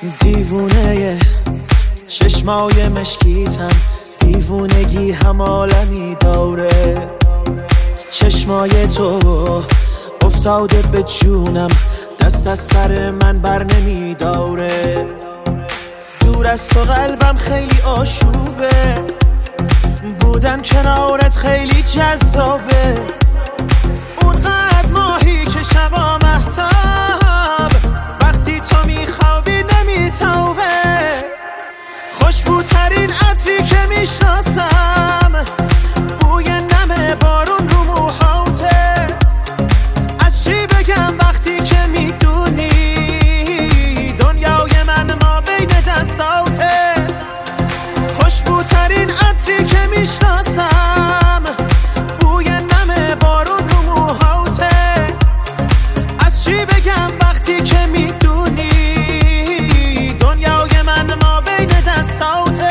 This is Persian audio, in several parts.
دیوونه چشمای مشکیتم، دیوونگی هم عالمی داره. چشمای تو افتاده به جونم، دست از سر من بر نمیداره. دور از تو قلبم خیلی آشوبه، بودن کنارت خیلی جذابه. اونقدر ماهی که شبا مهتاب، وقتی تو میخوابی نمیتابه. خوشبوترین عطری که میشناسم، بوی نم بارون رو موهاته. از چی بگم وقتی که میدونی دنیای من ما بین دستاته. خوشبوترین عطری که میشناسم، بوی نم بارون رو موهاته. از چی بگم وقتی که میدونی دنیای من ما بین دستاته.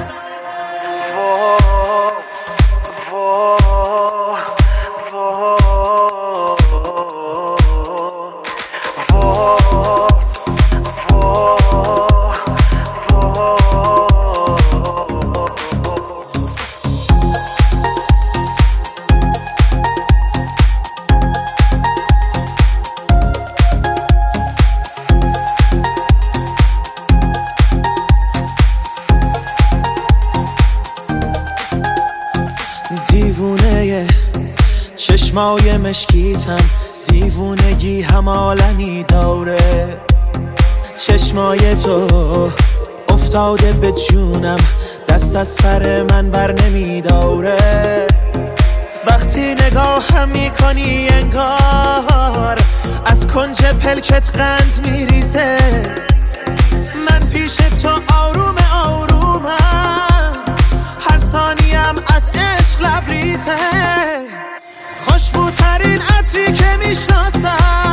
دیوونه چشمای مشکیتم، دیوونگی هم عالمی داره. چشمای تو افتاده به جونم، دست از سر من بر نمیداره. وقتی نگاهم میکنی انگار از کنج پلکت قند میریزه. من پیش تو آروم آرومم، هر ثانیم از عشق لبریزه. خوشبوترین عطری که میشناسم،